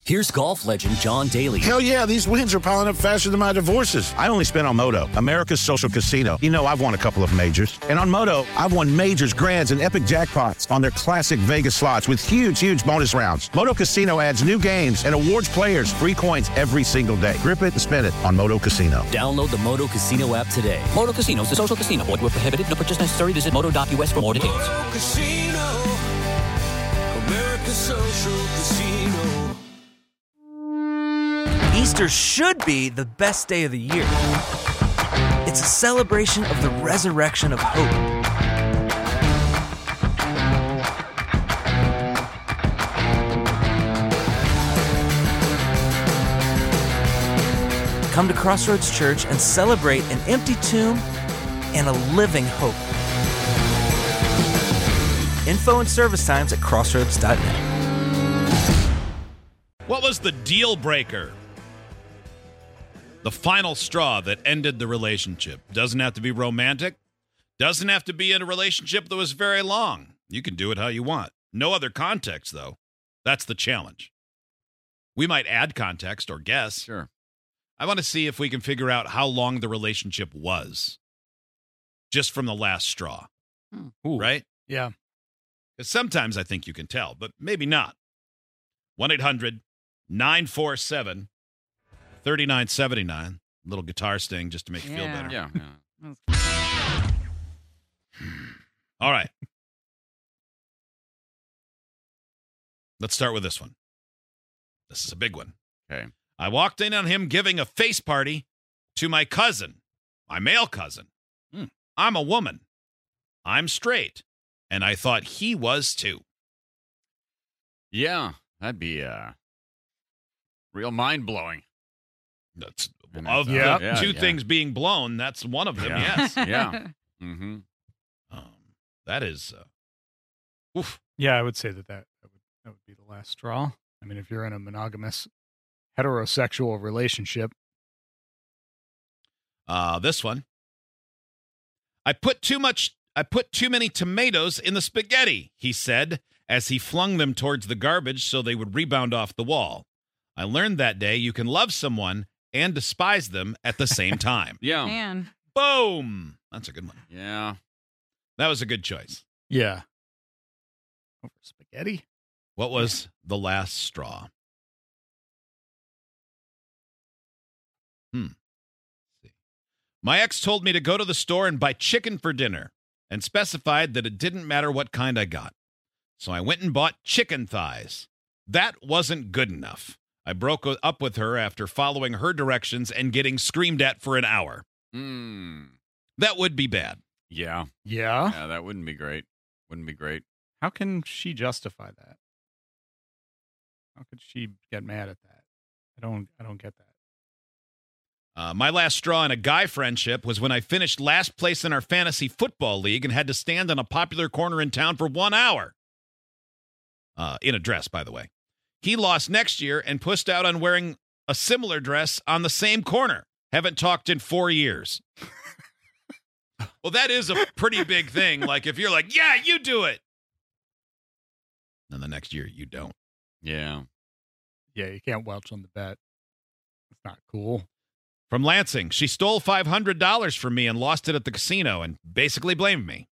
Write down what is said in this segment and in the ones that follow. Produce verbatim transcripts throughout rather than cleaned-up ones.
Here's golf legend John Daly. Hell yeah, these wins are piling up faster than my divorces. I only spent on Moto, America's social casino. You know, I've won a couple of majors. And on Moto, I've won majors, grands, and epic jackpots on their classic Vegas slots with huge, huge bonus rounds. Moto Casino adds new games and awards players free coins every single day. Grip it and spin it on Moto Casino. Download the Moto Casino app today. Moto Casino is a social casino. Void where prohibited. No purchase necessary. Visit moto dot u s for more details. Moto Casino, America's social casino. Easter should be the best day of the year. It's a celebration of the resurrection of hope. Come to Crossroads Church and celebrate an empty tomb and a living hope. Info and service times at crossroads dot net. What was the deal breaker? The final straw that ended the relationship. Doesn't have to be romantic. Doesn't have to be in a relationship that was very long. You can do it how you want. No other context, though. That's the challenge. We might add context or guess. Sure. I want to see if we can figure out how long the relationship was. Just from the last straw. Ooh. Right? Yeah. Because sometimes I think you can tell, but maybe not. one eight hundred nine four seven thirty-nine seventy-nine. Little guitar sting just to make you feel Yeah. better. Yeah. yeah. All right. Let's start with this one. This is a big one. Okay. I walked in on him giving a face party to my cousin, my male cousin. Hmm. I'm a woman. I'm straight. And I thought he was too. Yeah. That'd be uh, real mind-blowing. That's And of that's, the uh, yeah, two yeah. things being blown, that's one of them, Yeah. yes. Yeah. Mm-hmm. Um, that is, uh, oof. Yeah, I would say that, that that would that would be the last straw. I mean, if you're in a monogamous heterosexual relationship. Uh, this one. I put too much, I put too many tomatoes in the spaghetti, he said, as he flung them towards the garbage so they would rebound off the wall. I learned that day you can love someone and despise them at the same time. Yeah. Man. Boom. That's a good one. Yeah. That was a good choice. Yeah. Over spaghetti? What was the last straw? Hmm. Let's see. My ex told me to go to the store and buy chicken for dinner and specified that it didn't matter what kind I got. So I went and bought chicken thighs. That wasn't good enough. I broke up with her after following her directions and getting screamed at for an hour. Mm. That would be bad. Yeah. Yeah. Yeah, that wouldn't be great. Wouldn't be great. How can she justify that? How could she get mad at that? I don't I don't get that. Uh, my last straw in a guy friendship was when I finished last place in our fantasy football league and had to stand on a popular corner in town for one hour. Uh, in a dress, by the way. He lost next year and pushed out on wearing a similar dress on the same corner. Haven't talked in four years. Well, that is a pretty big thing. Like, if you're like, yeah, you do it. Then the next year, you don't. Yeah. Yeah, you can't welch on the bet. It's not cool. From Lansing, she stole five hundred dollars from me and lost it at the casino and basically blamed me.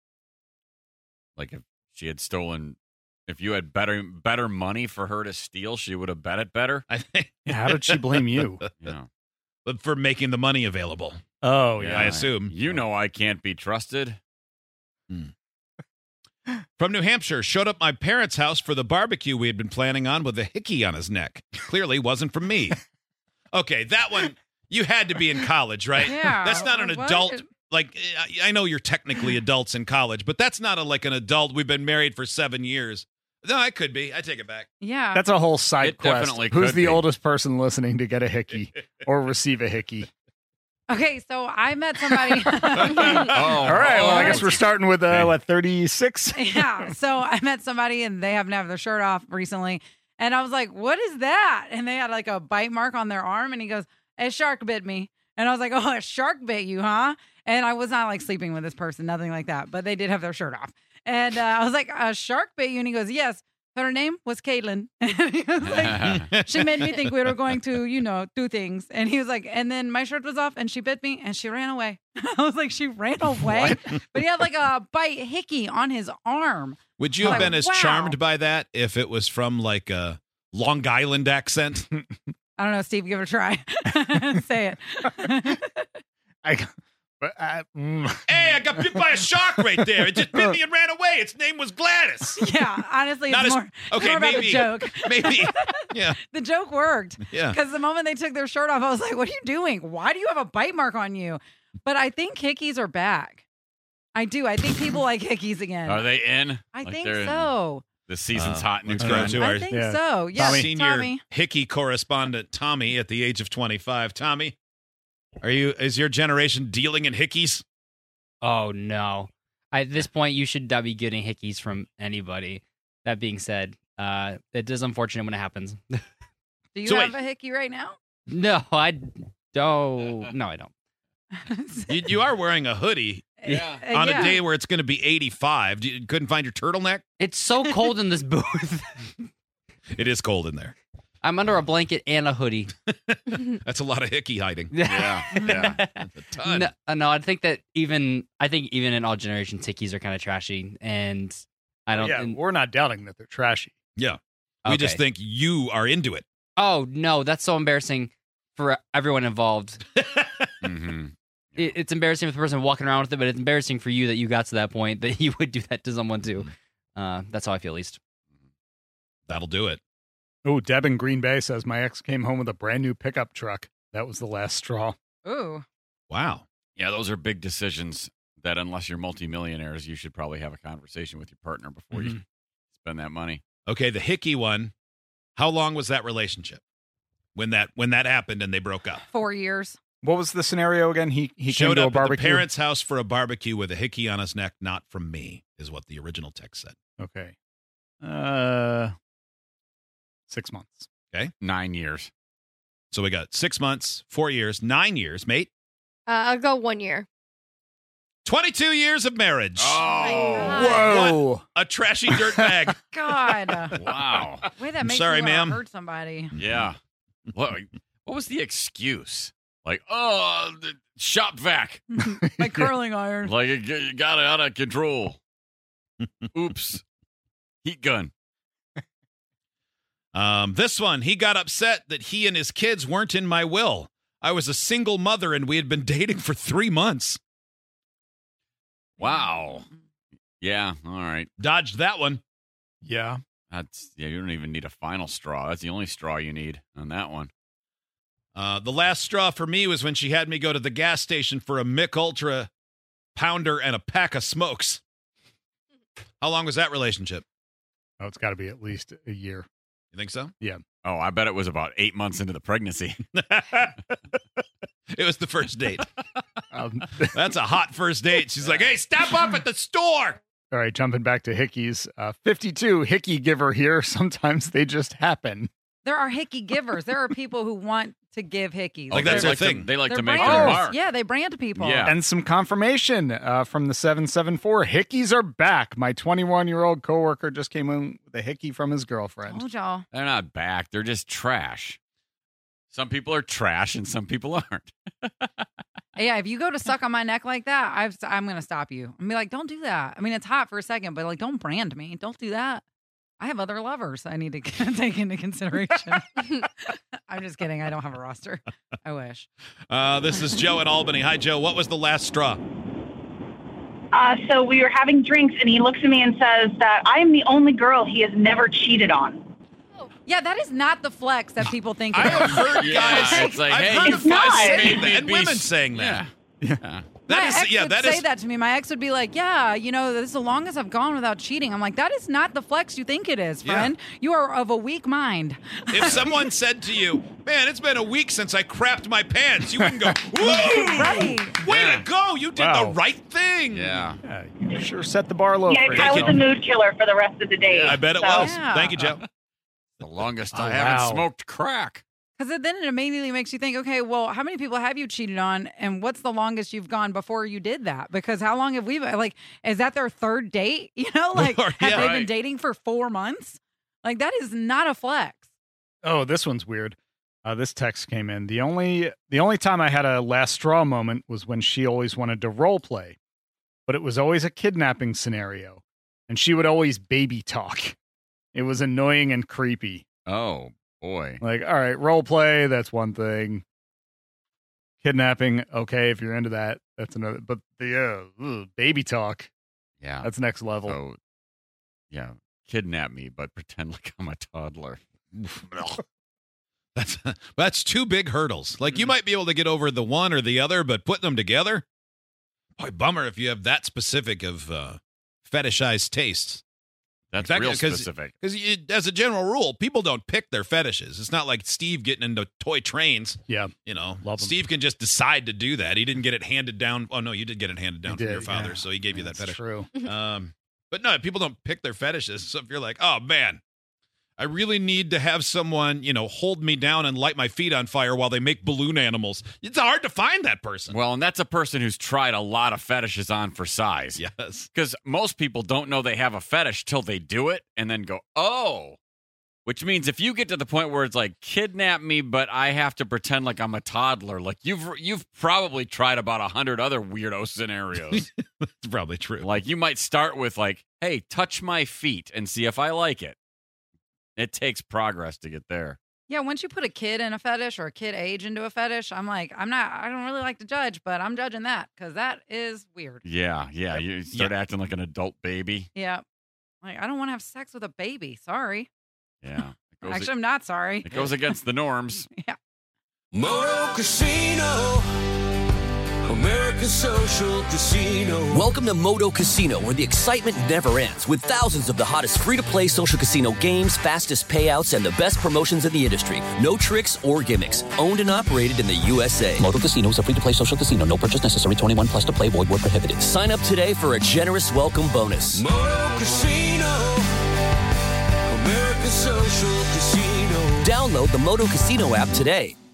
Like if she had stolen, if you had better better money for her to steal, she would have bet it better. I think. Yeah, how did she blame you? Yeah. But for making the money available. Oh, yeah, I assume. You know I can't be trusted. Hmm. From New Hampshire, showed up my parents' house for the barbecue we had been planning on with a hickey on his neck. Clearly wasn't from me. Okay, that one, you had to be in college, right? Yeah. That's not an What? adult. Like, I- I know you're technically adults in college, but that's not a, like an adult. We've been married for seven years. No, I could be. I take it back. Yeah. That's a whole side It quest. definitely Who's could the be. oldest person listening to get a hickey or receive a hickey? Okay, so I met somebody. Oh, All right. Well, I guess we're starting with, uh, what, thirty-six? Yeah. So I met somebody and they haven't had their shirt off recently. And I was like, what is that? And they had like a bite mark on their arm. And he goes, a shark bit me. And I was like, oh, a shark bit you, huh? And I was not like sleeping with this person, nothing like that. But they did have their shirt off. And uh, I was like, a shark bit you? And he goes, yes, Her name was Caitlin. He was like, she made me think we were going to, you know, do things. And he was like, and then my shirt was off and she bit me and she ran away. I was like, she ran away? But he had like a bite hickey on his arm. Would you have Like, been as wow. charmed by that if it was from like a Long Island accent? I don't know, Steve, give it a try. Say it. I, but I, mm. Hey, I got bit by a shark right there. It just bit me and ran away. Its name was Gladys. Yeah, honestly, Not it's as- more, it's okay, more about maybe- the joke. Maybe. Yeah. The joke worked. Yeah. Because the moment they took their shirt off, I was like, what are you doing? Why do you have a bite mark on you? But I think hickeys are back. I do. I think people like hickeys again. Are they in? I Like think they're in- so. The season's Uh, hot in New let's go Grand. to I our think yeah. so. Yes, Tommy. senior Tommy. Hickey correspondent Tommy at the age of twenty-five. Tommy, are you? Is your generation dealing in hickeys? Oh no! At this point, you should not be getting hickeys from anybody. That being said, uh, it is unfortunate when it happens. Do you So have wait. a hickey right now? No, I don't. No, I don't. You, you are wearing a hoodie Yeah. Uh, on yeah. a day where it's going to be eighty-five. You couldn't find your turtleneck? It's so cold in this booth. It is cold in there. I'm under a blanket and a hoodie. That's a lot of hickey hiding. Yeah. Yeah. That's a ton. No, uh, no, I think that even I think even in all generations, hickeys are kind of trashy, and I don't. yeah, and- we're not doubting that they're trashy. Yeah. We just Okay. think you are into it. Oh no, that's so embarrassing for everyone involved. hmm It, it's embarrassing for the person walking around with it, but it's embarrassing for you that you got to that point that you would do that to someone too. Uh, that's how I feel, at least. That'll do it. Oh, Deb in Green Bay says my ex came home with a brand new pickup truck. That was the last straw. Ooh. Wow. Yeah, those are big decisions that unless you're multimillionaires, you should probably have a conversation with your partner before you spend that money. Okay, the hickey one. How long was that relationship when that when that happened and they broke up? Four years. What was the scenario again? He he Showed came to up a at the barbecue. parents' house for a barbecue with a hickey on his neck, not from me, is what the original text said. Okay. Uh, six months. Nine years. So we got six months, four years, nine years, mate. Uh, I'll go one year. twenty-two years of marriage. Oh, Whoa! A trashy dirtbag. God. wow. Way that I'm makes sorry, me wanna ma'am. hurt somebody. Yeah. What, what was the excuse? Like, oh, the shop vac. My curling iron. Like, it g- got it out of control. Oops. Heat gun. Um, this one, he got upset that he and his kids weren't in my will. I was a single mother and we had been dating for three months. Wow. Yeah. All right. Dodged that one. Yeah. That's, yeah, you don't even need a final straw. That's the only straw you need on that one. Uh, the last straw for me was when she had me go to the gas station for a Mick Ultra pounder and a pack of smokes. How long was that relationship? Oh, it's got to be at least a year. You think so? Oh, I bet it was about eight months into the pregnancy. It was the first date. Um, That's a hot first date. She's like, hey, stop off at the store. all right, jumping back to hickeys. Uh, fifty-two hickey giver here. Sometimes they just happen. There are hickey givers. There are people who want to give hickeys. Like, they that's their like to- thing. they like They're to make brand- their Oh. mark. Yeah, they brand people. Yeah. And some confirmation uh, from the seven seven four. Hickeys are back. My twenty-one-year-old coworker just came in with a hickey from his girlfriend. Told y'all. They're not back. They're just trash. Some people are trash and some people aren't. Yeah, if you go to suck on my neck like that, I've, I'm going to stop you. I'm be like, don't do that. I mean, it's hot for a second, but like, don't brand me. Don't do that. I have other lovers I need to take into consideration. I'm just kidding. I don't have a roster. I wish. Uh, this is Joe in Albany. Hi, Joe. What was the last straw? Uh, so we were having drinks, and he looks at me and says that I am the only girl he has never cheated on. Yeah, that is not the flex that people think it I have is. heard Yeah, guys. it's like, I've hey, heard you of guys guys saying made that, me and be women s- saying that. Yeah. That my is, ex yeah, would that say is. that to me. My ex would be like, yeah, you know, this is the longest I've gone without cheating. I'm like, that is not the flex you think it is, Yeah. friend. You are of a weak mind. If someone said to you, man, it's been a week since I crapped my pants, you wouldn't go, woo! Right. Way Yeah. to go. You did Wow. the right thing. Yeah. Yeah, you sure set the bar low Yeah, for I you. was a mood killer for the rest of the day. I bet it so- was. Yeah. Thank you, Joe. The longest Oh, I haven't wow. smoked crack. Because then it immediately makes you think, okay, well, how many people have you cheated on, and what's the longest you've gone before you did that? Because how long have we been, like, is that their third date? You know, like, Or- have yeah, they been right. dating for four months? Like, that is not a flex. Oh, this one's weird. Uh, this text came in. The only the only time I had a last straw moment was when she always wanted to role play, but it was always a kidnapping scenario, and she would always baby talk. It was annoying and creepy. Oh, boy. Like, all right, role play, that's one thing. Kidnapping, okay, if you're into that, that's another. But the uh, ugh, baby talk, Yeah. that's next level. So, yeah, kidnap me, but pretend like I'm a toddler. That's that's two big hurdles. Like, you might be able to get over the one or the other, but putting them together, boy, bummer if you have that specific of uh, fetishized tastes. That's In fact, real 'cause- specific. Because as a general rule, people don't pick their fetishes. It's not like Steve getting into toy trains. Yeah. You know, Love 'em. Steve can just decide to do that. He didn't get it handed down. Oh, no, you did get it handed down He from did, your father, yeah. so he gave you that That's fetish. true. Um, but no, people don't pick their fetishes. So if you're like, oh, man, I really need to have someone, you know, hold me down and light my feet on fire while they make balloon animals, it's hard to find that person. Well, and that's a person who's tried a lot of fetishes on for size. Yes. Because most people don't know they have a fetish till they do it and then go, oh. Which means if you get to the point where it's like, kidnap me, but I have to pretend like I'm a toddler, like you've you've probably tried about a hundred other weirdo scenarios. That's probably true. Like you might start with like, hey, touch my feet and see if I like it. It takes progress to get there. Yeah, once you put a kid in a fetish or a kid age into a fetish, I'm like, I'm not, I don't really like to judge, but I'm judging that because that is weird. Yeah, yeah. You start acting like an adult baby. Yeah. Like, I don't want to have sex with a baby. Sorry. Yeah. It goes, Actually, I'm not sorry. it goes against the norms. Yeah. Moto Casino, America's social casino. Welcome to Moto Casino, where the excitement never ends, with thousands of the hottest free-to-play social casino games, fastest payouts, and the best promotions in the industry. No tricks or gimmicks. Owned and operated in the U S A. Moto Casino is a free-to-play social casino. No purchase necessary. twenty-one plus to play. Void where prohibited. Sign up today for a generous welcome bonus. Moto Casino, America's social casino. Download the Moto Casino app today.